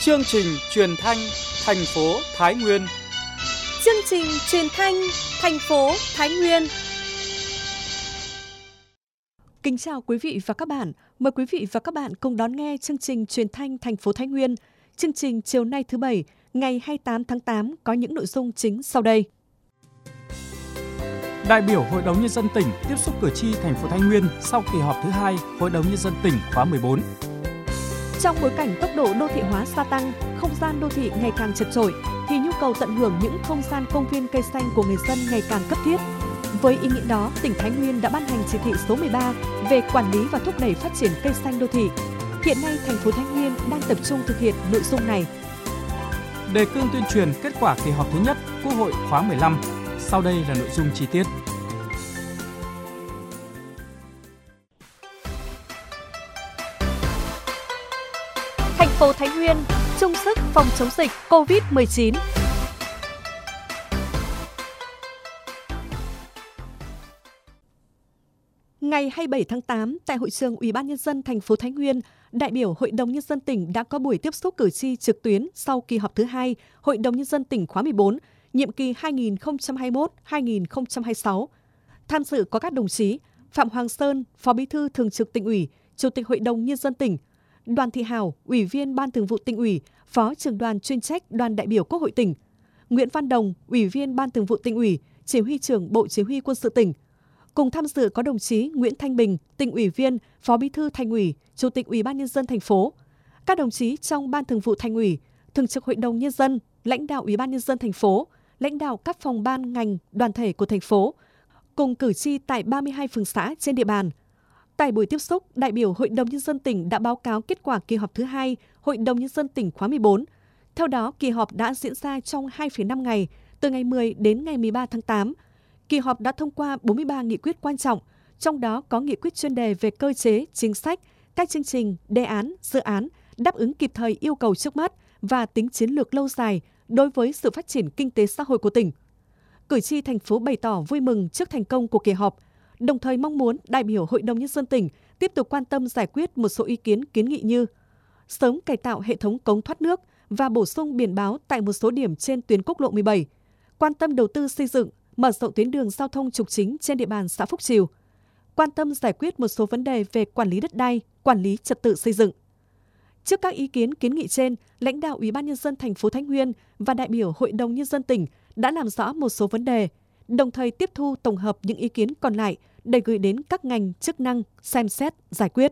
Chương trình truyền thanh thành phố Thái Nguyên. Chương trình truyền thanh thành phố Thái Nguyên. Kính chào quý vị và các bạn. Mời quý vị và các bạn cùng đón nghe chương trình truyền thanh thành phố Thái Nguyên. Chương trình chiều nay thứ Bảy, ngày 28 tháng 8 có những nội dung chính sau đây. Đại biểu Hội đồng Nhân dân tỉnh tiếp xúc cử tri thành phố Thái Nguyên sau kỳ họp thứ 2 Hội đồng Nhân dân tỉnh khóa 14. Trong bối cảnh tốc độ đô thị hóa gia tăng, không gian đô thị ngày càng chật chội, thì nhu cầu tận hưởng những không gian công viên cây xanh của người dân ngày càng cấp thiết. Với ý nghĩa đó, tỉnh Thái Nguyên đã ban hành chỉ thị số 13 về quản lý và thúc đẩy phát triển cây xanh đô thị. Hiện nay, thành phố Thái Nguyên đang tập trung thực hiện nội dung này. Đề cương tuyên truyền kết quả kỳ họp thứ nhất Quốc hội khóa 15. Sau đây là nội dung chi tiết. Thành phố Thái Nguyên chung sức phòng chống dịch COVID-19. Ngày 27 tháng 8, tại hội trường Ủy ban Nhân dân thành phố Thái Nguyên, đại biểu Hội đồng Nhân dân tỉnh đã có buổi tiếp xúc cử tri trực tuyến sau kỳ họp thứ 2 Hội đồng Nhân dân tỉnh khóa 14, nhiệm kỳ 2021-2026. Tham dự có các đồng chí Phạm Hoàng Sơn, Phó Bí thư Thường trực Tỉnh ủy, Chủ tịch Hội đồng Nhân dân tỉnh, Đoàn Thị Hảo, Ủy viên Ban Thường vụ Tỉnh ủy, Phó trưởng đoàn chuyên trách Đoàn đại biểu Quốc hội tỉnh, Nguyễn Văn Đồng, Ủy viên Ban Thường vụ Tỉnh ủy, Chỉ huy trưởng Bộ Chỉ huy Quân sự tỉnh. Cùng tham dự có đồng chí Nguyễn Thanh Bình, Tỉnh ủy viên, Phó Bí thư Thành ủy, Chủ tịch Ủy ban Nhân dân thành phố, các đồng chí trong Ban Thường vụ Thành ủy, Thường trực Hội đồng Nhân dân, lãnh đạo Ủy ban Nhân dân thành phố, lãnh đạo các phòng ban ngành, đoàn thể của thành phố, cùng cử tri tại 32 phường xã trên địa bàn. Tại buổi tiếp xúc, đại biểu Hội đồng Nhân dân tỉnh đã báo cáo kết quả kỳ họp thứ 2 Hội đồng Nhân dân tỉnh khóa 14. Theo đó, kỳ họp đã diễn ra trong 2,5 ngày, từ ngày 10 đến ngày 13 tháng 8. Kỳ họp đã thông qua 43 nghị quyết quan trọng, trong đó có nghị quyết chuyên đề về cơ chế, chính sách, các chương trình, đề án, dự án, đáp ứng kịp thời yêu cầu trước mắt và tính chiến lược lâu dài đối với sự phát triển kinh tế xã hội của tỉnh. Cử tri thành phố bày tỏ vui mừng trước thành công của kỳ họp, đồng thời mong muốn đại biểu Hội đồng Nhân dân tỉnh tiếp tục quan tâm giải quyết một số ý kiến kiến nghị như sớm cải tạo hệ thống cống thoát nước và bổ sung biển báo tại một số điểm trên tuyến quốc lộ 17, quan tâm đầu tư xây dựng, mở rộng tuyến đường giao thông trục chính trên địa bàn xã Phúc Trìu, quan tâm giải quyết một số vấn đề về quản lý đất đai, quản lý trật tự xây dựng. Trước các ý kiến kiến nghị trên, lãnh đạo Ủy ban Nhân dân thành phố Thái Nguyên và đại biểu Hội đồng Nhân dân tỉnh đã làm rõ một số vấn đề, đồng thời tiếp thu tổng hợp những ý kiến còn lại để gửi đến các ngành chức năng xem xét giải quyết.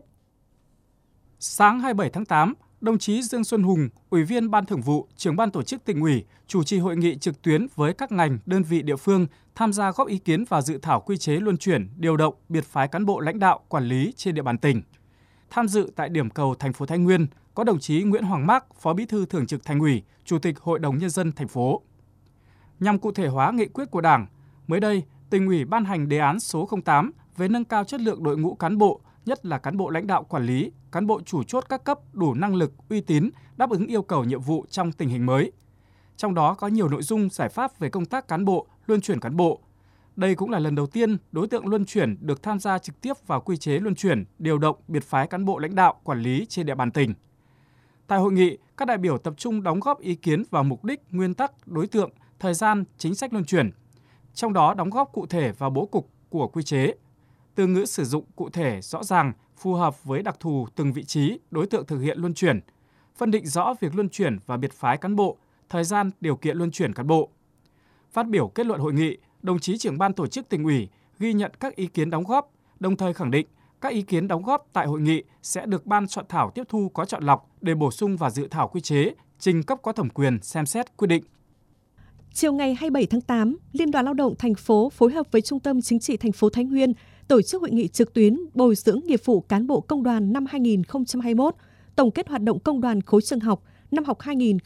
Sáng 27 tháng 8, đồng chí Dương Xuân Hùng, Ủy viên Ban Thường vụ, Trưởng ban Tổ chức Tỉnh ủy, chủ trì hội nghị trực tuyến với các ngành, đơn vị địa phương tham gia góp ý kiến vào dự thảo quy chế luân chuyển, điều động, biệt phái cán bộ lãnh đạo, quản lý trên địa bàn tỉnh. Tham dự tại điểm cầu thành phố Thái Nguyên có đồng chí Nguyễn Hoàng Mác, Phó Bí thư Thường trực Thành ủy, Chủ tịch Hội đồng Nhân dân thành phố. Nhằm cụ thể hóa nghị quyết của Đảng, mới đây, Tỉnh ủy ban hành đề án số 08 về nâng cao chất lượng đội ngũ cán bộ, nhất là cán bộ lãnh đạo quản lý, cán bộ chủ chốt các cấp đủ năng lực, uy tín, đáp ứng yêu cầu nhiệm vụ trong tình hình mới. Trong đó có nhiều nội dung giải pháp về công tác cán bộ, luân chuyển cán bộ. Đây cũng là lần đầu tiên đối tượng luân chuyển được tham gia trực tiếp vào quy chế luân chuyển, điều động, biệt phái cán bộ lãnh đạo, quản lý trên địa bàn tỉnh. Tại hội nghị, các đại biểu tập trung đóng góp ý kiến vào mục đích, nguyên tắc, đối tượng, thời gian, chính sách luân chuyển. Trong đó đóng góp cụ thể vào bố cục của quy chế. Từ ngữ sử dụng cụ thể, rõ ràng, phù hợp với đặc thù từng vị trí, đối tượng thực hiện luân chuyển. Phân định rõ việc luân chuyển và biệt phái cán bộ, thời gian, điều kiện luân chuyển cán bộ. Phát biểu kết luận hội nghị, đồng chí Trưởng ban Tổ chức Tỉnh ủy ghi nhận các ý kiến đóng góp, đồng thời khẳng định các ý kiến đóng góp tại hội nghị sẽ được Ban soạn thảo tiếp thu có chọn lọc để bổ sung vào dự thảo quy chế, trình cấp có thẩm quyền xem xét quyết định. Chiều ngày 27 tháng 8, Liên đoàn Lao động thành phố phối hợp với Trung tâm Chính trị thành phố Thái Nguyên tổ chức hội nghị trực tuyến bồi dưỡng nghiệp vụ cán bộ công đoàn năm 2021, tổng kết hoạt động công đoàn khối trường học năm học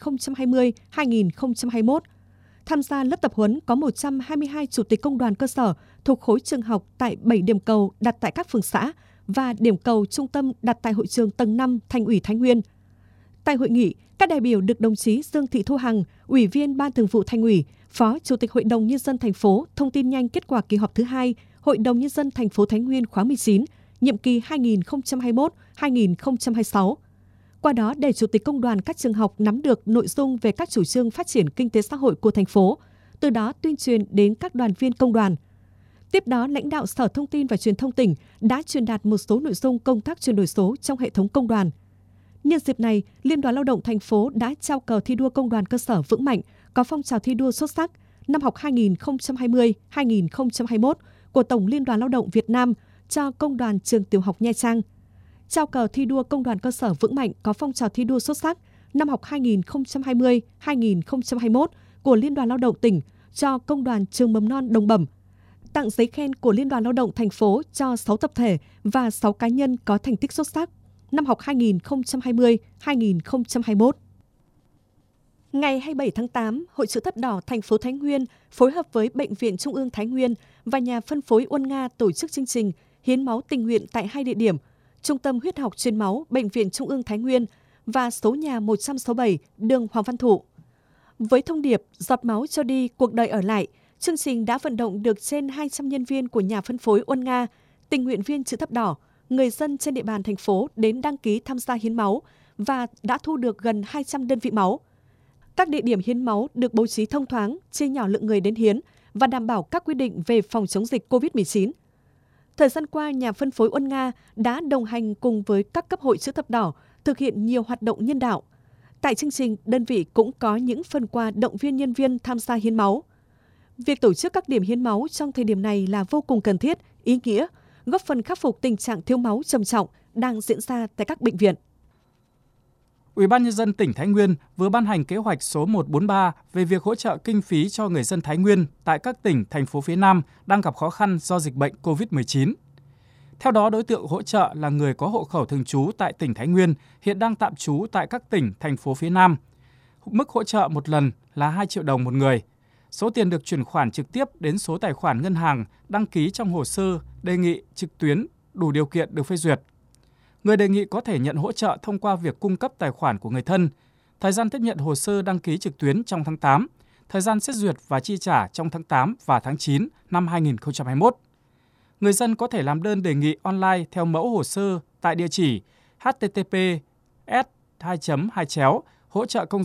2020-2021. Tham gia lớp tập huấn có 122 chủ tịch công đoàn cơ sở thuộc khối trường học tại 7 điểm cầu đặt tại các phường xã và điểm cầu trung tâm đặt tại hội trường tầng 5 Thành ủy Thái Nguyên. Tại hội nghị, các đại biểu được đồng chí Dương Thị Thu Hằng, Ủy viên Ban Thường vụ Thành ủy, Phó Chủ tịch Hội đồng Nhân dân thành phố thông tin nhanh kết quả kỳ họp thứ 2 Hội đồng Nhân dân thành phố Thái Nguyên khóa 19, nhiệm kỳ 2021-2026. Qua đó để Chủ tịch Công đoàn các trường học nắm được nội dung về các chủ trương phát triển kinh tế xã hội của thành phố, từ đó tuyên truyền đến các đoàn viên công đoàn. Tiếp đó, lãnh đạo Sở Thông tin và Truyền thông tỉnh đã truyền đạt một số nội dung công tác chuyển đổi số trong hệ thống công đoàn. Nhân dịp này, Liên đoàn Lao động thành phố đã trao cờ thi đua công đoàn cơ sở vững mạnh, có phong trào thi đua xuất sắc năm học 2020-2021 của Tổng Liên đoàn Lao động Việt Nam cho Công đoàn Trường Tiểu học Nha Trang. Trao cờ thi đua công đoàn cơ sở vững mạnh có phong trào thi đua xuất sắc năm học 2020-2021 của Liên đoàn Lao động tỉnh cho Công đoàn Trường Mầm non Đồng Bẩm. Tặng giấy khen của Liên đoàn Lao động thành phố cho 6 tập thể và 6 cá nhân có thành tích xuất sắc năm học 2020-2021. Ngày 27 tháng 8, Hội Chữ Thập Đỏ thành phố Thái Nguyên phối hợp với Bệnh viện Trung ương Thái Nguyên và nhà phân phối Uân Nga tổ chức chương trình hiến máu tình nguyện tại 2 địa điểm: Trung tâm Huyết học Truyền máu Bệnh viện Trung ương Thái Nguyên và số nhà 167 đường Hoàng Văn Thụ. Với thông điệp giọt máu cho đi, cuộc đời ở lại, chương trình đã vận động được trên 200 nhân viên của nhà phân phối Uân Nga, tình nguyện viên Chữ Thập Đỏ, người dân trên địa bàn thành phố đến đăng ký tham gia hiến máu và đã thu được gần 200 đơn vị máu. Các địa điểm hiến máu được bố trí thông thoáng, chia nhỏ lượng người đến hiến và đảm bảo các quy định về phòng chống dịch COVID-19. Thời gian qua, nhà phân phối Uân Nga đã đồng hành cùng với các cấp hội Chữ Thập Đỏ thực hiện nhiều hoạt động nhân đạo. Tại chương trình, đơn vị cũng có những phần quà động viên nhân viên tham gia hiến máu. Việc tổ chức các điểm hiến máu trong thời điểm này là vô cùng cần thiết, ý nghĩa, góp phần khắc phục tình trạng thiếu máu trầm trọng đang diễn ra tại các bệnh viện. Ủy ban Nhân dân tỉnh Thái Nguyên vừa ban hành kế hoạch số 143 về việc hỗ trợ kinh phí cho người dân Thái Nguyên tại các tỉnh, thành phố phía Nam đang gặp khó khăn do dịch bệnh COVID-19. Theo đó, đối tượng hỗ trợ là người có hộ khẩu thường trú tại tỉnh Thái Nguyên, hiện đang tạm trú tại các tỉnh, thành phố phía Nam. Mức hỗ trợ một lần là 2 triệu đồng một người. Số tiền được chuyển khoản trực tiếp đến số tài khoản ngân hàng đăng ký trong hồ sơ đề nghị trực tuyến đủ điều kiện được phê duyệt. Người đề nghị có thể nhận hỗ trợ thông qua việc cung cấp tài khoản của người thân. Thời gian tiếp nhận hồ sơ đăng ký trực tuyến trong tháng 8, thời gian xét duyệt và chi trả trong tháng 8 và tháng 9 năm 2021. Người dân có thể làm đơn đề nghị online theo mẫu hồ sơ tại địa chỉ https://hỗ trợ công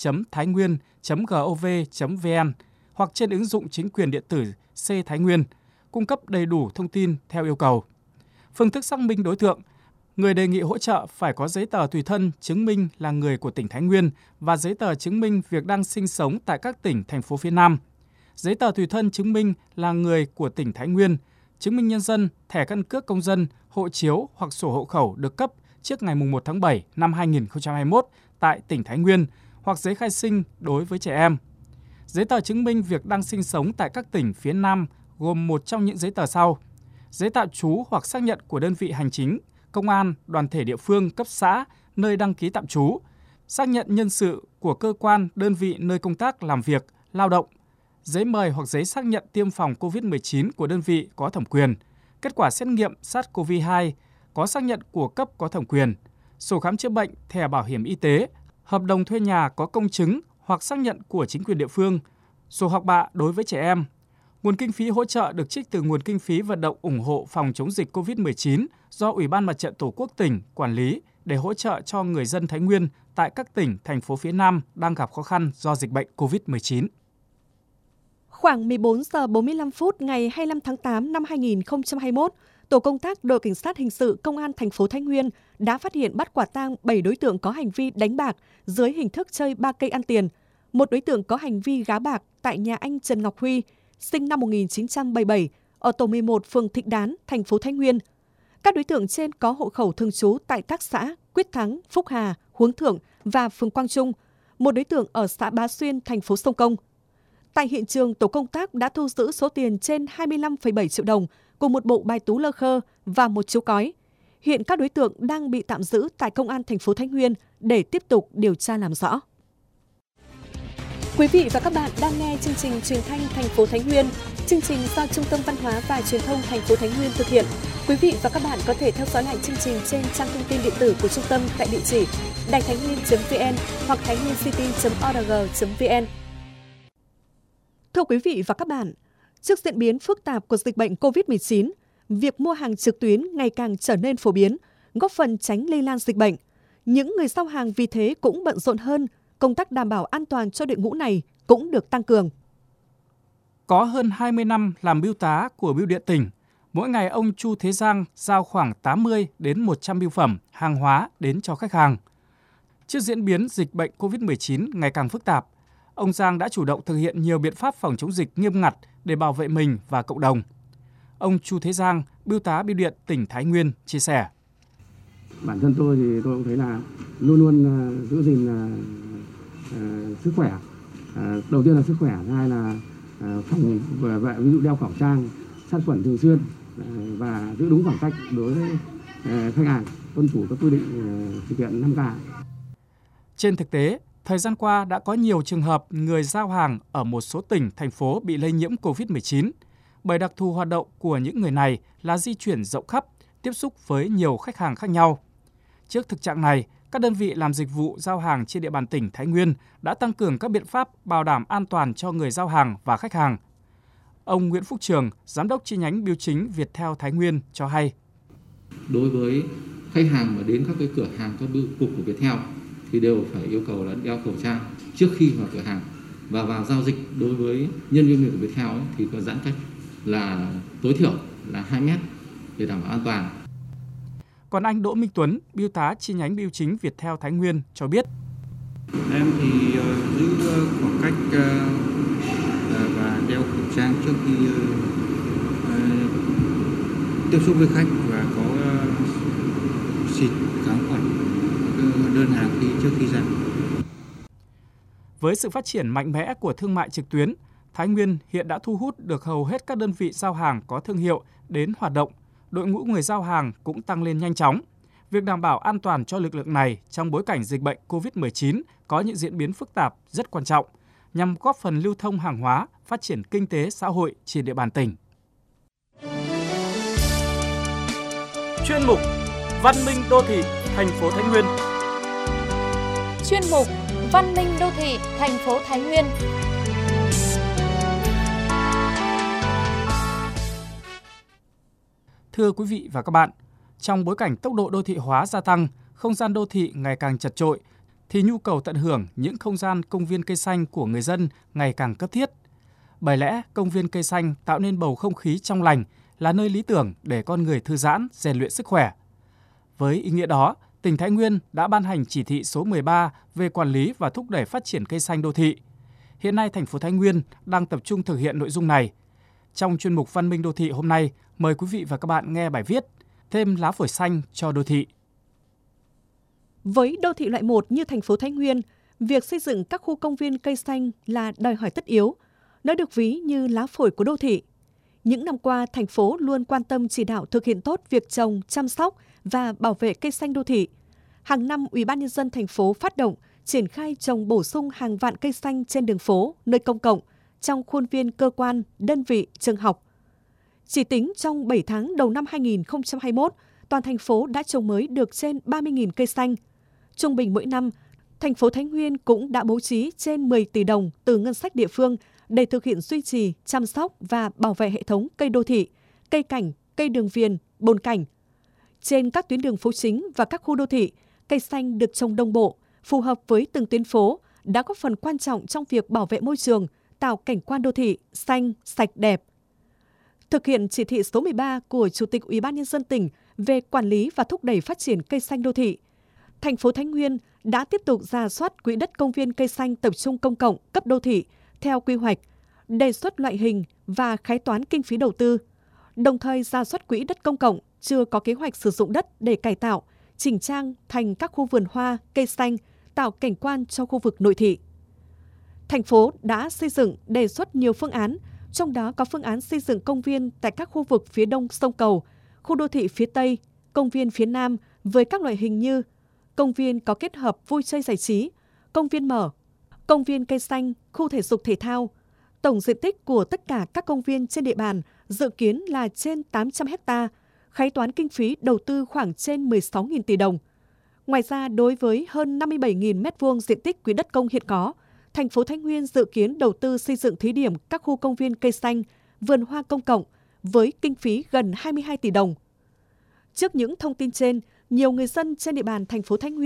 dân.thainguyen.gov.vn hoặc trên ứng dụng chính quyền điện tử C Thái Nguyên, cung cấp đầy đủ thông tin theo yêu cầu. Phương thức xác minh đối tượng: người đề nghị hỗ trợ phải có giấy tờ tùy thân chứng minh là người của tỉnh Thái Nguyên và giấy tờ chứng minh việc đang sinh sống tại các tỉnh, thành phố phía Nam. Giấy tờ tùy thân chứng minh là người của tỉnh Thái Nguyên, chứng minh nhân dân, thẻ căn cước công dân, hộ chiếu hoặc sổ hộ khẩu được cấp trước ngày 1 tháng 7 năm 2021 tại tỉnh Thái Nguyên hoặc giấy khai sinh đối với trẻ em. Giấy tờ chứng minh việc đang sinh sống tại các tỉnh phía Nam gồm một trong những giấy tờ sau: giấy tạm trú hoặc xác nhận của đơn vị hành chính, công an, đoàn thể địa phương, cấp xã, nơi đăng ký tạm trú, xác nhận nhân sự của cơ quan, đơn vị nơi công tác làm việc, lao động, giấy mời hoặc giấy xác nhận tiêm phòng COVID-19 của đơn vị có thẩm quyền, kết quả xét nghiệm SARS-CoV-2, có xác nhận của cấp có thẩm quyền, sổ khám chữa bệnh, thẻ bảo hiểm y tế, hợp đồng thuê nhà có công chứng hoặc xác nhận của chính quyền địa phương, sổ học bạ đối với trẻ em. Nguồn kinh phí hỗ trợ được trích từ nguồn kinh phí vận động ủng hộ phòng chống dịch COVID-19 do Ủy ban Mặt trận Tổ quốc tỉnh quản lý để hỗ trợ cho người dân Thái Nguyên tại các tỉnh, thành phố phía Nam đang gặp khó khăn do dịch bệnh COVID-19. Khoảng 14 giờ 45 phút ngày 25 tháng 8 năm 2021, Tổ công tác đội Cảnh sát hình sự Công an thành phố Thái Nguyên đã phát hiện bắt quả tang 7 đối tượng có hành vi đánh bạc dưới hình thức chơi 3 cây ăn tiền. Một đối tượng có hành vi gá bạc tại nhà anh Trần Ngọc Huy, sinh năm 1977, ở tổ 11 phường Thịnh Đán, thành phố Thái Nguyên. Các đối tượng trên có hộ khẩu thường trú tại các xã Quyết Thắng, Phúc Hà, Hướng Thượng và phường Quang Trung. Một đối tượng ở xã Bá Xuyên, thành phố Sông Công. Tại hiện trường, tổ công tác đã thu giữ số tiền trên 25,7 triệu đồng cùng một bộ bài tú lơ khơ và một chiếu cói. Hiện các đối tượng đang bị tạm giữ tại Công an thành phố Thái Nguyên để tiếp tục điều tra làm rõ. Quý vị và các bạn đang nghe chương trình Truyền thanh thành phố Thái Nguyên. Chương trình do Trung tâm Văn hóa và Truyền thông thành phố Thái Nguyên thực hiện. Quý vị và các bạn có thể theo dõi lại chương trình trên trang thông tin điện tử của trung tâm tại địa chỉ đàitháinhnguyên.vn hoặc thainhunecity.org.vn. Thưa quý vị và các bạn, trước diễn biến phức tạp của dịch bệnh COVID-19, việc mua hàng trực tuyến ngày càng trở nên phổ biến, góp phần tránh lây lan dịch bệnh. Những người giao hàng vì thế cũng bận rộn hơn, công tác đảm bảo an toàn cho đội ngũ này cũng được tăng cường. Có hơn 20 năm làm bưu tá của Bưu điện tỉnh, mỗi ngày ông Chu Thế Giang giao khoảng 80 đến 100 bưu phẩm, hàng hóa đến cho khách hàng. Trước diễn biến dịch bệnh COVID-19 ngày càng phức tạp, ông Giang đã chủ động thực hiện nhiều biện pháp phòng chống dịch nghiêm ngặt để bảo vệ mình và cộng đồng. Ông Chu Thế Giang, bưu tá Bưu điện tỉnh Thái Nguyên chia sẻ. Bản thân tôi thì tôi cũng thấy là luôn luôn giữ gìn sức khỏe. Đầu tiên là sức khỏe, thứ hai là phòng vệ, ví dụ đeo khẩu trang, sát khuẩn thường xuyên và giữ đúng khoảng cách đối với khách hàng, tuân thủ các quy định thực hiện 5K. Trên thực tế, thời gian qua đã có nhiều trường hợp người giao hàng ở một số tỉnh, thành phố bị lây nhiễm COVID-19, bởi đặc thù hoạt động của những người này là di chuyển rộng khắp, tiếp xúc với nhiều khách hàng khác nhau. Trước thực trạng này, các đơn vị làm dịch vụ giao hàng trên địa bàn tỉnh Thái Nguyên đã tăng cường các biện pháp bảo đảm an toàn cho người giao hàng và khách hàng. Ông Nguyễn Phúc Trường, Giám đốc chi nhánh bưu chính Viettel Thái Nguyên cho hay. Đối với khách hàng mà đến các cái cửa hàng, các bưu cục của Viettel thì đều phải yêu cầu là đeo khẩu trang trước khi vào cửa hàng, và vào giao dịch đối với nhân viên của Viettel thì có giãn cách là tối thiểu là 2 mét để đảm bảo an toàn. Còn anh Đỗ Minh Tuấn, bưu tá chi nhánh bưu chính Viettel Thái Nguyên cho biết. Em thì giữ khoảng cách và đeo khẩu trang trước khi tiếp xúc với khách, và có xịt kháng khuẩn đơn hàng trước khi ra. Với sự phát triển mạnh mẽ của thương mại trực tuyến, Thái Nguyên hiện đã thu hút được hầu hết các đơn vị giao hàng có thương hiệu đến hoạt động. Đội ngũ người giao hàng cũng tăng lên nhanh chóng. Việc đảm bảo an toàn cho lực lượng này trong bối cảnh dịch bệnh COVID-19 có những diễn biến phức tạp rất quan trọng, nhằm góp phần lưu thông hàng hóa, phát triển kinh tế xã hội trên địa bàn tỉnh. Chuyên mục Văn minh đô thị thành phố Thái Nguyên. Chuyên mục Văn minh đô thị thành phố Thái Nguyên. Thưa quý vị và các bạn, trong bối cảnh tốc độ đô thị hóa gia tăng, không gian đô thị ngày càng chật chội, thì nhu cầu tận hưởng những không gian công viên cây xanh của người dân ngày càng cấp thiết. Bởi lẽ, công viên cây xanh tạo nên bầu không khí trong lành, là nơi lý tưởng để con người thư giãn, rèn luyện sức khỏe. Với ý nghĩa đó, tỉnh Thái Nguyên đã ban hành chỉ thị số 13 về quản lý và thúc đẩy phát triển cây xanh đô thị. Hiện nay, thành phố Thái Nguyên đang tập trung thực hiện nội dung này. Trong chuyên mục Văn minh đô thị hôm nay, mời quý vị và các bạn nghe bài viết Thêm lá phổi xanh cho đô thị. Với đô thị loại 1 như thành phố Thái Nguyên, việc xây dựng các khu công viên cây xanh là đòi hỏi tất yếu. Nó được ví như lá phổi của đô thị. Những năm qua, thành phố luôn quan tâm chỉ đạo thực hiện tốt việc trồng, chăm sóc và bảo vệ cây xanh đô thị. Hàng năm, Ủy ban nhân dân thành phố phát động triển khai trồng bổ sung hàng vạn cây xanh trên đường phố, nơi công cộng, trong khuôn viên cơ quan, đơn vị, trường học. Chỉ tính trong 7 tháng đầu năm 2021, toàn thành phố đã trồng mới được trên 30.000 cây xanh. Trung bình mỗi năm, thành phố Thái Nguyên cũng đã bố trí trên 10 tỷ đồng từ ngân sách địa phương để thực hiện duy trì, chăm sóc và bảo vệ hệ thống cây đô thị, cây cảnh, cây đường viền, bồn cảnh. Trên các tuyến đường phố chính và các khu đô thị, cây xanh được trồng đồng bộ, phù hợp với từng tuyến phố, đã góp phần quan trọng trong việc bảo vệ môi trường, tạo cảnh quan đô thị xanh, sạch, đẹp. Thực hiện chỉ thị số 13 của Chủ tịch Ủy ban nhân dân tỉnh về quản lý và thúc đẩy phát triển cây xanh đô thị, thành phố Thái Nguyên đã tiếp tục rà soát quỹ đất công viên cây xanh tập trung công cộng cấp đô thị theo quy hoạch, đề xuất loại hình và khái toán kinh phí đầu tư, đồng thời rà soát quỹ đất công cộng chưa có kế hoạch sử dụng đất để cải tạo, chỉnh trang thành các khu vườn hoa, cây xanh, tạo cảnh quan cho khu vực nội thị. Thành phố đã xây dựng, đề xuất nhiều phương án, trong đó có phương án xây dựng công viên tại các khu vực phía đông sông Cầu, khu đô thị phía Tây, công viên phía Nam với các loại hình như công viên có kết hợp vui chơi giải trí, công viên mở, công viên cây xanh, khu thể dục thể thao. Tổng diện tích của tất cả các công viên trên địa bàn dự kiến là trên 800 ha, khái toán kinh phí đầu tư khoảng trên 16.000 tỷ đồng. Ngoài ra, đối với hơn 57.000 m2 diện tích quỹ đất công hiện có, thành phố Thái Nguyên dự kiến đầu tư xây dựng thí điểm các khu công viên cây xanh, vườn hoa công cộng với kinh phí gần 22 tỷ đồng. Trước những thông tin trên, nhiều người dân trên địa bàn thành phố Thái Nguyên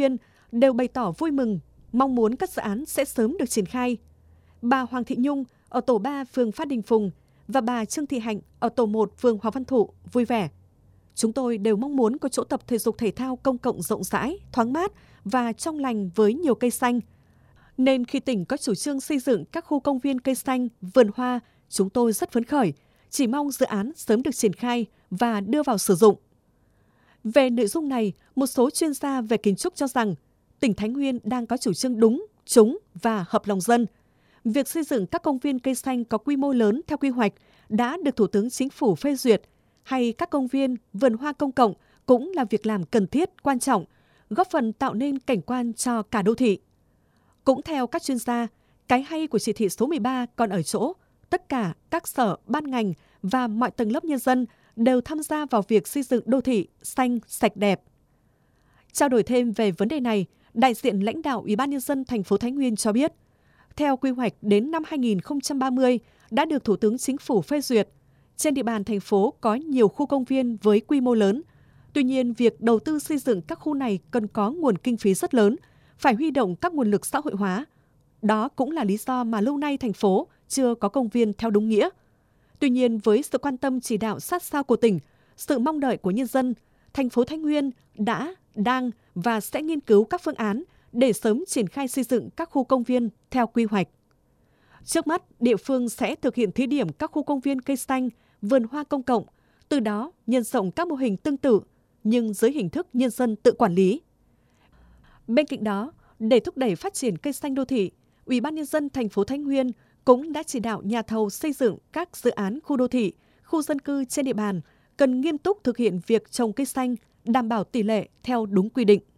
đều bày tỏ vui mừng, mong muốn các dự án sẽ sớm được triển khai. Bà Hoàng Thị Nhung ở tổ 3 phường Phát Đình Phùng và bà Trương Thị Hạnh ở tổ 1 phường Hoàng Văn Thụ vui vẻ. Chúng tôi đều mong muốn có chỗ tập thể dục thể thao công cộng rộng rãi, thoáng mát và trong lành với nhiều cây xanh. Nên khi tỉnh có chủ trương xây dựng các khu công viên cây xanh, vườn hoa, chúng tôi rất phấn khởi, chỉ mong dự án sớm được triển khai và đưa vào sử dụng. Về nội dung này, một số chuyên gia về kiến trúc cho rằng tỉnh Thái Nguyên đang có chủ trương đúng, trúng và hợp lòng dân. Việc xây dựng các công viên cây xanh có quy mô lớn theo quy hoạch đã được Thủ tướng Chính phủ phê duyệt, hay các công viên, vườn hoa công cộng cũng là việc làm cần thiết, quan trọng, góp phần tạo nên cảnh quan cho cả đô thị. Cũng theo các chuyên gia, cái hay của chỉ thị số 13 còn ở chỗ tất cả các sở, ban ngành và mọi tầng lớp nhân dân đều tham gia vào việc xây dựng đô thị xanh, sạch đẹp. Trao đổi thêm về vấn đề này, đại diện lãnh đạo Ủy ban nhân dân thành phố Thái Nguyên cho biết, theo quy hoạch đến năm 2030 đã được Thủ tướng Chính phủ phê duyệt, trên địa bàn thành phố có nhiều khu công viên với quy mô lớn. Tuy nhiên, việc đầu tư xây dựng các khu này cần có nguồn kinh phí rất lớn, phải huy động các nguồn lực xã hội hóa. Đó cũng là lý do mà lâu nay thành phố chưa có công viên theo đúng nghĩa. Tuy nhiên, với sự quan tâm chỉ đạo sát sao của tỉnh, sự mong đợi của nhân dân, thành phố Thái Nguyên đã, đang và sẽ nghiên cứu các phương án để sớm triển khai xây dựng các khu công viên theo quy hoạch. Trước mắt, địa phương sẽ thực hiện thí điểm các khu công viên cây xanh, vườn hoa công cộng, từ đó nhân rộng các mô hình tương tự, nhưng dưới hình thức nhân dân tự quản lý. Bên cạnh đó, để thúc đẩy phát triển cây xanh đô thị, Ủy ban nhân dân thành phố Thái Nguyên cũng đã chỉ đạo nhà thầu xây dựng các dự án khu đô thị, khu dân cư trên địa bàn cần nghiêm túc thực hiện việc trồng cây xanh, đảm bảo tỷ lệ theo đúng quy định.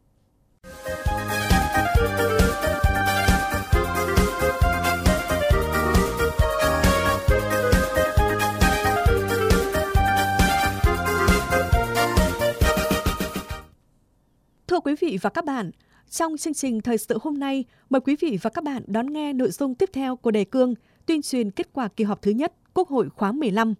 Thưa quý vị và các bạn, trong chương trình thời sự hôm nay, mời quý vị và các bạn đón nghe nội dung tiếp theo của đề cương tuyên truyền kết quả kỳ họp thứ nhất Quốc hội khóa 15.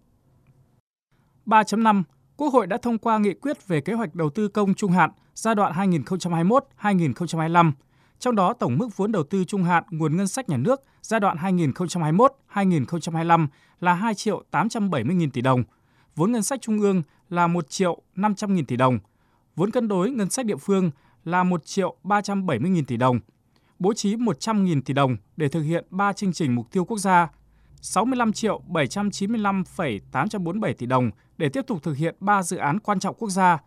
3.5. Quốc hội đã thông qua nghị quyết về kế hoạch đầu tư công trung hạn giai đoạn 2021-2025. Trong đó, tổng mức vốn đầu tư trung hạn nguồn ngân sách nhà nước giai đoạn 2021-2025 là 2.870.000 tỷ đồng, vốn ngân sách trung ương là 1.500.000 tỷ đồng, vốn cân đối ngân sách địa phương là 1.370.000 tỷ đồng, bố trí 100.000 tỷ đồng để thực hiện 3 chương trình mục tiêu quốc gia, 65.795,847 tỷ đồng để tiếp tục thực hiện 3 dự án quan trọng quốc gia,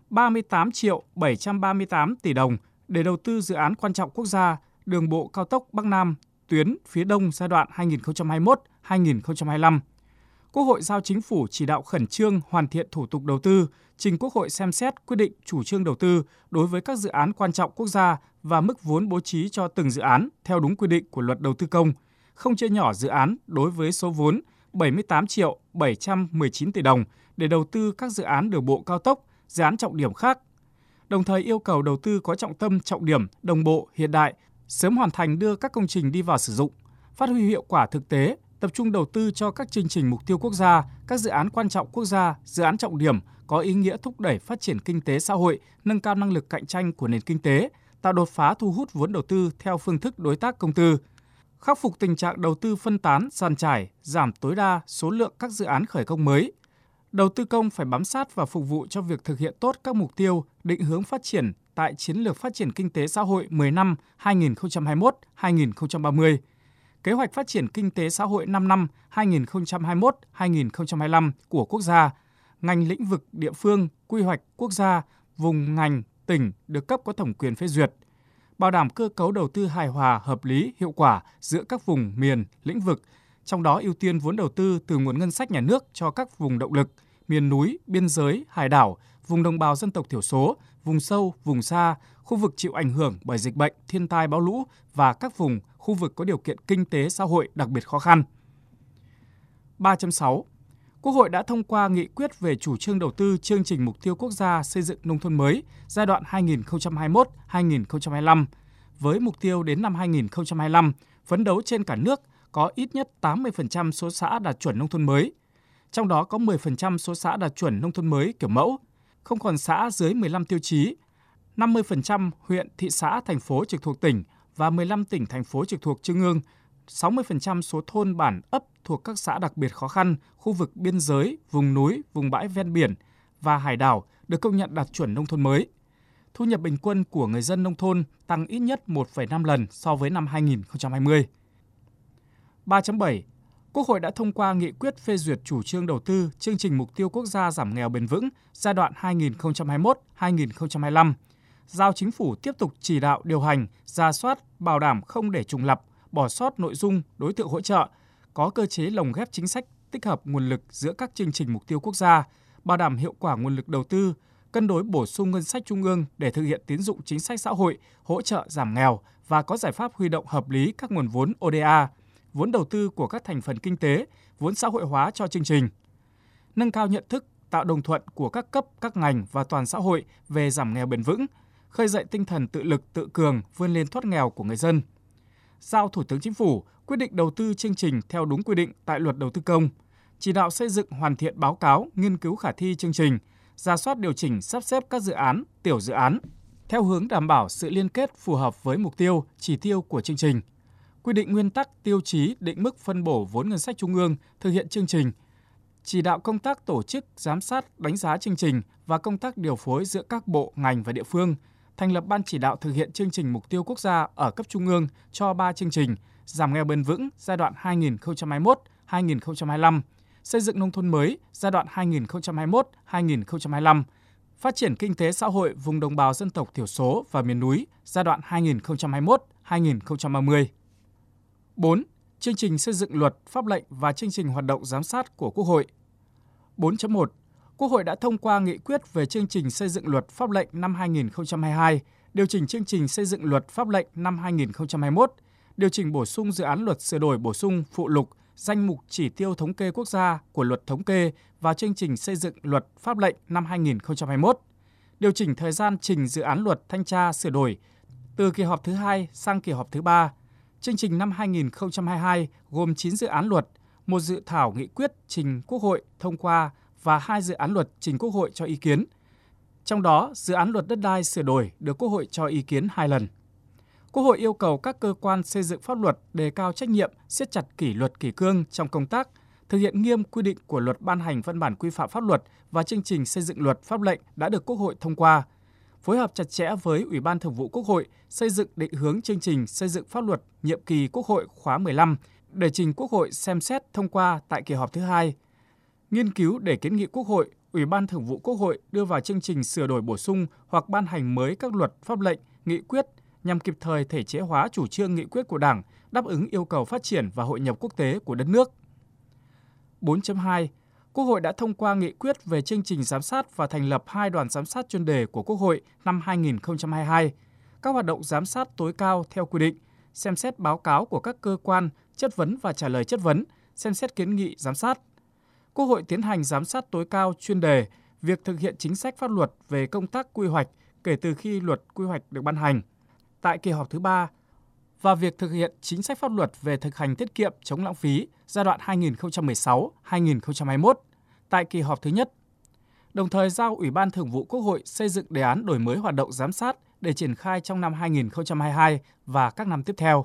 38.738 tỷ đồng để đầu tư dự án quan trọng quốc gia đường bộ cao tốc Bắc Nam tuyến phía Đông giai đoạn 2021-2025. Quốc hội giao Chính phủ chỉ đạo khẩn trương hoàn thiện thủ tục đầu tư, trình Quốc hội xem xét quyết định chủ trương đầu tư đối với các dự án quan trọng quốc gia và mức vốn bố trí cho từng dự án theo đúng quy định của Luật Đầu tư công, không chia nhỏ dự án đối với số vốn 78.719 tỷ đồng để đầu tư các dự án đường bộ cao tốc, dự án trọng điểm khác. Đồng thời yêu cầu đầu tư có trọng tâm, trọng điểm, đồng bộ, hiện đại, sớm hoàn thành đưa các công trình đi vào sử dụng, phát huy hiệu quả thực tế, tập trung đầu tư cho các chương trình mục tiêu quốc gia, các dự án quan trọng quốc gia, dự án trọng điểm có ý nghĩa thúc đẩy phát triển kinh tế xã hội, nâng cao năng lực cạnh tranh của nền kinh tế, tạo đột phá thu hút vốn đầu tư theo phương thức đối tác công tư, khắc phục tình trạng đầu tư phân tán, dàn trải, giảm tối đa số lượng các dự án khởi công mới. Đầu tư công phải bám sát và phục vụ cho việc thực hiện tốt các mục tiêu, định hướng phát triển tại Chiến lược Phát triển Kinh tế Xã hội 10 năm 2021-2030, Kế hoạch Phát triển Kinh tế Xã hội 5 năm 2021-2025 của quốc gia, ngành lĩnh vực địa phương, quy hoạch quốc gia, vùng ngành, tỉnh được cấp có thẩm quyền phê duyệt, bảo đảm cơ cấu đầu tư hài hòa, hợp lý, hiệu quả giữa các vùng, miền, lĩnh vực, trong đó ưu tiên vốn đầu tư từ nguồn ngân sách nhà nước cho các vùng động lực, miền núi, biên giới, hải đảo, vùng đồng bào dân tộc thiểu số, vùng sâu, vùng xa, khu vực chịu ảnh hưởng bởi dịch bệnh, thiên tai bão lũ và các vùng, khu vực có điều kiện kinh tế xã hội đặc biệt khó khăn. 3.6. Quốc hội đã thông qua nghị quyết về chủ trương đầu tư chương trình mục tiêu quốc gia xây dựng nông thôn mới giai đoạn 2021-2025 với mục tiêu đến năm 2025 phấn đấu trên cả nước có ít nhất 80% số xã đạt chuẩn nông thôn mới. Trong đó có 10% số xã đạt chuẩn nông thôn mới kiểu mẫu, không còn xã dưới 15 tiêu chí, 50% huyện, thị xã, thành phố trực thuộc tỉnh và 15 tỉnh, thành phố trực thuộc Trung ương, 60% số thôn bản ấp thuộc các xã đặc biệt khó khăn, khu vực biên giới, vùng núi, vùng bãi ven biển và hải đảo được công nhận đạt chuẩn nông thôn mới. Thu nhập bình quân của người dân nông thôn tăng ít nhất 1,5 lần so với năm 2020. 3.7. Quốc hội đã thông qua nghị quyết phê duyệt chủ trương đầu tư chương trình mục tiêu quốc gia giảm nghèo bền vững giai đoạn 2021-2025, giao Chính phủ tiếp tục chỉ đạo điều hành, rà soát, bảo đảm không để trùng lặp, bỏ sót nội dung, đối tượng hỗ trợ, có cơ chế lồng ghép chính sách tích hợp nguồn lực giữa các chương trình mục tiêu quốc gia, bảo đảm hiệu quả nguồn lực đầu tư, cân đối bổ sung ngân sách trung ương để thực hiện tín dụng chính sách xã hội, hỗ trợ giảm nghèo và có giải pháp huy động hợp lý các nguồn vốn ODA, vốn đầu tư của các thành phần kinh tế, vốn xã hội hóa cho chương trình. Nâng cao nhận thức, tạo đồng thuận của các cấp, các ngành và toàn xã hội về giảm nghèo bền vững, khơi dậy tinh thần tự lực, tự cường, vươn lên thoát nghèo của người dân. Giao Thủ tướng Chính phủ quyết định đầu tư chương trình theo đúng quy định tại Luật Đầu tư công, chỉ đạo xây dựng hoàn thiện báo cáo, nghiên cứu khả thi chương trình, rà soát điều chỉnh sắp xếp các dự án, tiểu dự án, theo hướng đảm bảo sự liên kết phù hợp với mục tiêu, chỉ tiêu của chương trình. Quy định nguyên tắc, tiêu chí, định mức phân bổ vốn ngân sách trung ương thực hiện chương trình, chỉ đạo công tác tổ chức, giám sát, đánh giá chương trình và công tác điều phối giữa các bộ, ngành và địa phương, thành lập ban chỉ đạo thực hiện chương trình mục tiêu quốc gia ở cấp trung ương cho 3 chương trình giảm nghèo bền vững giai đoạn 2021-2025, xây dựng nông thôn mới giai đoạn 2021-2025, phát triển kinh tế xã hội vùng đồng bào dân tộc thiểu số và miền núi giai đoạn 2021-2030. 4. Chương trình xây dựng luật, pháp lệnh và chương trình hoạt động giám sát của Quốc hội. 4.1. Quốc hội đã thông qua nghị quyết về chương trình xây dựng luật pháp lệnh năm 2022, điều chỉnh chương trình xây dựng luật pháp lệnh năm 2021, điều chỉnh bổ sung dự án luật sửa đổi bổ sung phụ lục, danh mục chỉ tiêu thống kê quốc gia của luật thống kê và chương trình xây dựng luật pháp lệnh năm 2021, điều chỉnh thời gian trình dự án luật thanh tra sửa đổi từ kỳ họp thứ 2 sang kỳ họp thứ 3. Chương trình năm 2022 gồm 9 dự án luật, 1 dự thảo nghị quyết trình Quốc hội thông qua và 2 dự án luật trình Quốc hội cho ý kiến. Trong đó, dự án luật đất đai sửa đổi được Quốc hội cho ý kiến 2 lần. Quốc hội yêu cầu các cơ quan xây dựng pháp luật đề cao trách nhiệm, siết chặt kỷ luật kỷ cương trong công tác, thực hiện nghiêm quy định của luật ban hành văn bản quy phạm pháp luật và chương trình xây dựng luật pháp lệnh đã được Quốc hội thông qua, phối hợp chặt chẽ với Ủy ban Thường vụ Quốc hội xây dựng định hướng chương trình xây dựng pháp luật nhiệm kỳ Quốc hội khóa 15 để trình Quốc hội xem xét thông qua tại kỳ họp thứ 2. Nghiên cứu để kiến nghị Quốc hội, Ủy ban Thường vụ Quốc hội đưa vào chương trình sửa đổi bổ sung hoặc ban hành mới các luật, pháp lệnh, nghị quyết nhằm kịp thời thể chế hóa chủ trương nghị quyết của Đảng, đáp ứng yêu cầu phát triển và hội nhập quốc tế của đất nước. 4.2. Quốc hội đã thông qua nghị quyết về chương trình giám sát và thành lập 2 đoàn giám sát chuyên đề của Quốc hội năm 2022, các hoạt động giám sát tối cao theo quy định, xem xét báo cáo của các cơ quan, chất vấn và trả lời chất vấn, xem xét kiến nghị giám sát. Quốc hội tiến hành giám sát tối cao chuyên đề việc thực hiện chính sách pháp luật về công tác quy hoạch kể từ khi luật quy hoạch được ban hành tại kỳ họp thứ 3 và việc thực hiện chính sách pháp luật về thực hành tiết kiệm chống lãng phí giai đoạn 2016-2021 tại kỳ họp thứ nhất. Đồng thời giao Ủy ban Thường vụ Quốc hội xây dựng đề án đổi mới hoạt động giám sát để triển khai trong năm 2022 và các năm tiếp theo.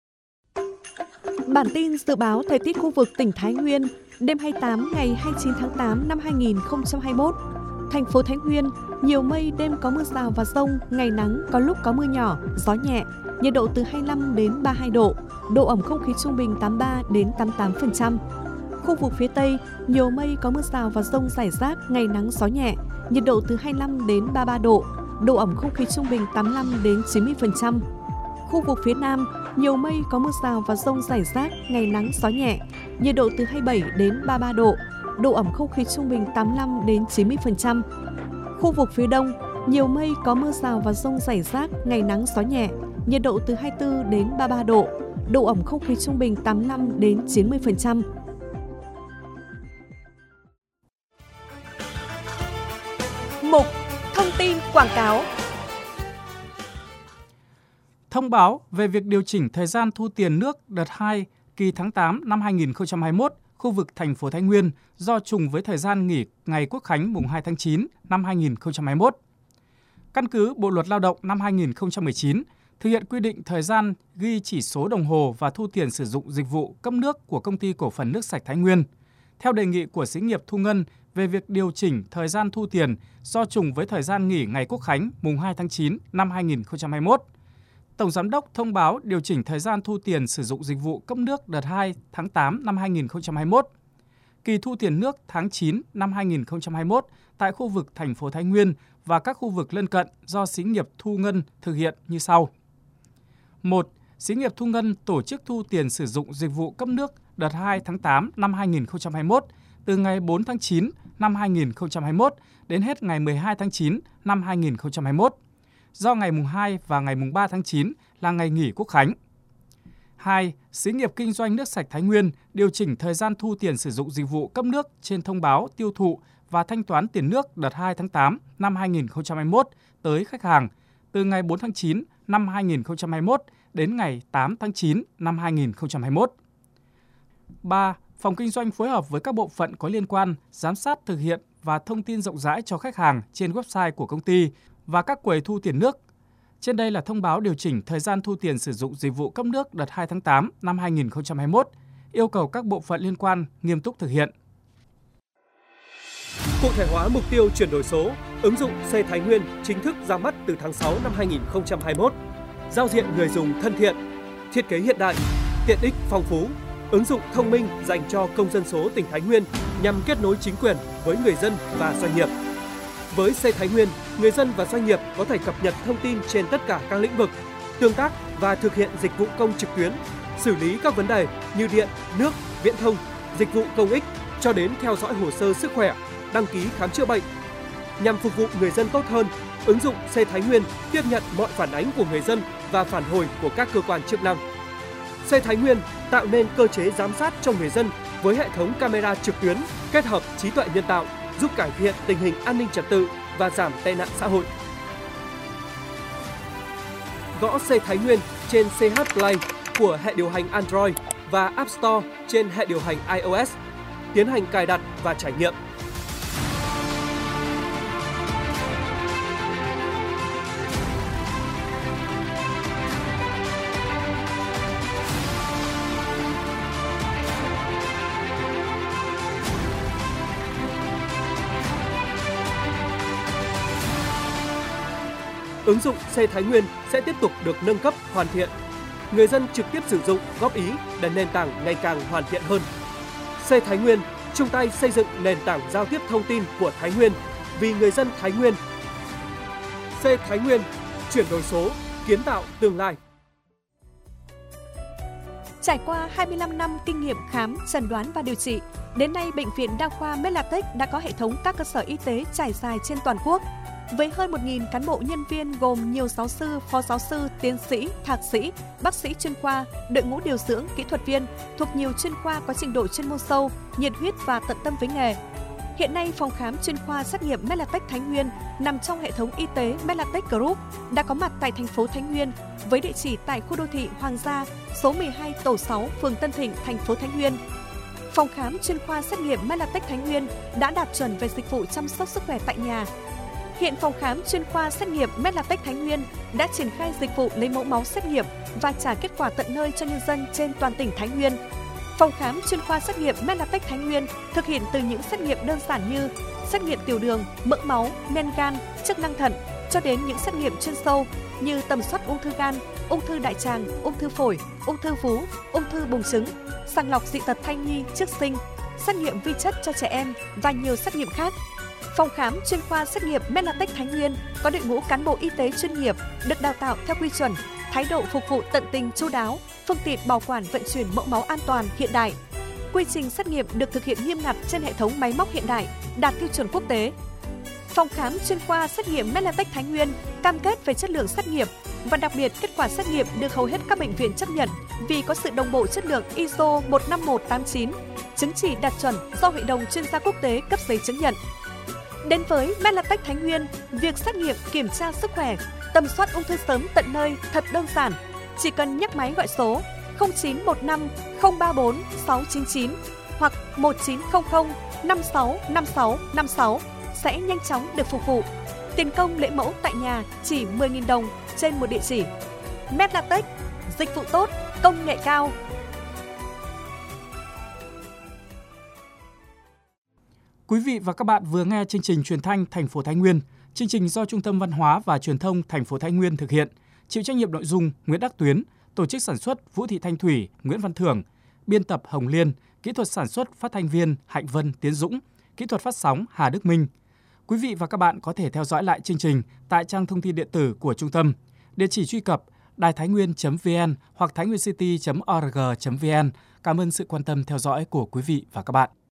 Bản tin dự báo thời tiết khu vực tỉnh Thái Nguyên đêm 28 ngày 29 tháng 8 năm 2021. Thành phố Thái Nguyên, nhiều mây, đêm có mưa rào và dông, ngày nắng, có lúc có mưa nhỏ, gió nhẹ, nhiệt độ từ 25 đến 32 độ, độ ẩm không khí trung bình 83 đến 88%. Khu vực phía Tây, nhiều mây, có mưa rào và dông rải rác, ngày nắng, gió nhẹ, nhiệt độ từ 25 đến 33 độ, độ ẩm không khí trung bình 85 đến 90%. Khu vực phía Nam, nhiều mây, có mưa rào và dông rải rác, ngày nắng, gió nhẹ, nhiệt độ từ 27 đến 33 độ, độ ẩm không khí trung bình 85 đến 90%. Khu vực phía Đông, nhiều mây, có mưa rào và dông rải rác, ngày nắng, gió nhẹ, nhiệt độ từ 24 đến 33 độ, độ ẩm không khí trung bình 85 đến 90%. Mục Thông tin quảng cáo. Thông báo về việc điều chỉnh thời gian thu tiền nước đợt 2 kỳ tháng 8 năm 2021 khu vực thành phố Thái Nguyên do trùng với thời gian nghỉ ngày Quốc khánh mùng 2 tháng 9 năm 2021. Căn cứ Bộ luật Lao động năm 2019, thực hiện quy định thời gian ghi chỉ số đồng hồ và thu tiền sử dụng dịch vụ cấp nước của Công ty Cổ phần Nước sạch Thái Nguyên. Theo đề nghị của xí nghiệp Thu Ngân về việc điều chỉnh thời gian thu tiền do trùng với thời gian nghỉ ngày Quốc khánh mùng 2 tháng 9 năm 2021. Tổng Giám đốc thông báo điều chỉnh thời gian thu tiền sử dụng dịch vụ cấp nước đợt 2 tháng 8 năm 2021. Kỳ thu tiền nước tháng 9 năm 2021 tại khu vực thành phố Thái Nguyên và các khu vực lân cận do xí nghiệp Thu Ngân thực hiện như sau. 1. Xí nghiệp Thu Ngân tổ chức thu tiền sử dụng dịch vụ cấp nước đợt 2 tháng 8 năm 2021 từ ngày 4 tháng 9 năm 2021 đến hết ngày 12 tháng 9 năm 2021. Do ngày mùng 2 và ngày mùng 3 tháng 9 là ngày nghỉ Quốc khánh. 2. Xí nghiệp kinh doanh nước sạch Thái Nguyên điều chỉnh thời gian thu tiền sử dụng dịch vụ cấp nước trên thông báo tiêu thụ và thanh toán tiền nước đợt 2 tháng 8 năm 2021 tới khách hàng từ ngày 4 tháng 9 năm 2021 đến ngày 8 tháng 9 năm 2021. 3. Phòng kinh doanh phối hợp với các bộ phận có liên quan giám sát thực hiện và thông tin rộng rãi cho khách hàng trên website của công ty và các quầy thu tiền nước. Trên đây là thông báo điều chỉnh thời gian thu tiền sử dụng dịch vụ cấp nước đợt 2 tháng 8 năm 2021, yêu cầu các bộ phận liên quan nghiêm túc thực hiện. Cụ thể hóa mục tiêu chuyển đổi số, ứng dụng C Thái Nguyên chính thức ra mắt từ tháng 6 năm 2021. Giao diện người dùng thân thiện, thiết kế hiện đại, tiện ích phong phú, ứng dụng thông minh dành cho công dân số tỉnh Thái Nguyên nhằm kết nối chính quyền với người dân và doanh nghiệp. Với C Thái Nguyên, người dân và doanh nghiệp có thể cập nhật thông tin trên tất cả các lĩnh vực, tương tác và thực hiện dịch vụ công trực tuyến, xử lý các vấn đề như điện, nước, viễn thông, dịch vụ công ích cho đến theo dõi hồ sơ sức khỏe, đăng ký khám chữa bệnh. Nhằm phục vụ người dân tốt hơn, ứng dụng C Thái Nguyên tiếp nhận mọi phản ánh của người dân và phản hồi của các cơ quan chức năng. C Thái Nguyên tạo nên cơ chế giám sát cho người dân với hệ thống camera trực tuyến kết hợp trí tuệ nhân tạo, giúp cải thiện tình hình an ninh trật tự và giảm tệ nạn xã hội. Gõ C Thái Nguyên trên CH Play của hệ điều hành Android và App Store trên hệ điều hành iOS. Tiến hành cài đặt và trải nghiệm. Ứng dụng C Thái Nguyên sẽ tiếp tục được nâng cấp, hoàn thiện. Người dân trực tiếp sử dụng, góp ý để nền tảng ngày càng hoàn thiện hơn. C Thái Nguyên chung tay xây dựng nền tảng giao tiếp thông tin của Thái Nguyên vì người dân Thái Nguyên. C Thái Nguyên, chuyển đổi số, kiến tạo tương lai. Trải qua 25 năm kinh nghiệm khám, chẩn đoán và điều trị, đến nay Bệnh viện Đa khoa Medlatech đã có hệ thống các cơ sở y tế trải dài trên toàn quốc. Với hơn 1.000 cán bộ nhân viên gồm nhiều giáo sư, phó giáo sư, tiến sĩ, thạc sĩ, bác sĩ chuyên khoa, đội ngũ điều dưỡng, kỹ thuật viên thuộc nhiều chuyên khoa có trình độ chuyên môn sâu, nhiệt huyết và tận tâm với nghề. Hiện nay, phòng khám chuyên khoa xét nghiệm Medlatech Thái Nguyên nằm trong hệ thống y tế Medlatech Group đã có mặt tại thành phố Thái Nguyên với địa chỉ tại khu đô thị Hoàng Gia, số 12 tổ 6, phường Tân Thịnh, thành phố Thái Nguyên. Phòng khám chuyên khoa xét nghiệm Medlatech Thái Nguyên đã đạt chuẩn về dịch vụ chăm sóc sức khỏe tại nhà. Hiện phòng khám chuyên khoa xét nghiệm Medlatech Thái Nguyên đã triển khai dịch vụ lấy mẫu máu xét nghiệm và trả kết quả tận nơi cho nhân dân trên toàn tỉnh Thái Nguyên. Phòng khám chuyên khoa xét nghiệm Medlatech Thái Nguyên thực hiện từ những xét nghiệm đơn giản như xét nghiệm tiểu đường, mỡ máu, men gan, chức năng thận cho đến những xét nghiệm chuyên sâu như tầm soát ung thư gan, ung thư đại tràng, ung thư phổi, ung thư vú, ung thư buồng trứng, sàng lọc dị tật thai nhi trước sinh, xét nghiệm vi chất cho trẻ em và nhiều xét nghiệm khác. Phòng khám chuyên khoa xét nghiệm Medlatech Thái Nguyên có đội ngũ cán bộ y tế chuyên nghiệp được đào tạo theo quy chuẩn, thái độ phục vụ tận tình chu đáo, phương tiện bảo quản vận chuyển mẫu máu an toàn hiện đại. Quy trình xét nghiệm được thực hiện nghiêm ngặt trên hệ thống máy móc hiện đại, đạt tiêu chuẩn quốc tế. Phòng khám chuyên khoa xét nghiệm Medlatech Thái Nguyên cam kết về chất lượng xét nghiệm và đặc biệt kết quả xét nghiệm được hầu hết các bệnh viện chấp nhận vì có sự đồng bộ chất lượng ISO 15189, chứng chỉ đạt chuẩn do Hội đồng chuyên gia quốc tế cấp giấy chứng nhận. Đến với Medlatech Thái Nguyên, việc xét nghiệm kiểm tra sức khỏe, tầm soát ung thư sớm tận nơi thật đơn giản. Chỉ cần nhấc máy gọi số 0915 034 699 hoặc 1900 56 56 56 sẽ nhanh chóng được phục vụ. Tiền công lễ mẫu tại nhà chỉ 10.000 đồng trên một địa chỉ. Medlatech, dịch vụ tốt, công nghệ cao. Quý vị và các bạn vừa nghe chương trình truyền thanh thành phố Thái Nguyên. Chương trình do Trung tâm Văn hóa và Truyền thông thành phố Thái Nguyên thực hiện. Chịu trách nhiệm nội dung Nguyễn Đắc Tuyến, tổ chức sản xuất Vũ Thị Thanh Thủy, Nguyễn Văn Thưởng, biên tập Hồng Liên, kỹ thuật sản xuất phát thanh viên Hạnh Vân, Tiến Dũng, kỹ thuật phát sóng Hà Đức Minh. Quý vị và các bạn có thể theo dõi lại chương trình tại trang thông tin điện tử của trung tâm. Địa chỉ truy cập đài-thái-nguyên.vn hoặc thainguencity.org.vn. Cảm ơn sự quan tâm theo dõi của quý vị và các bạn.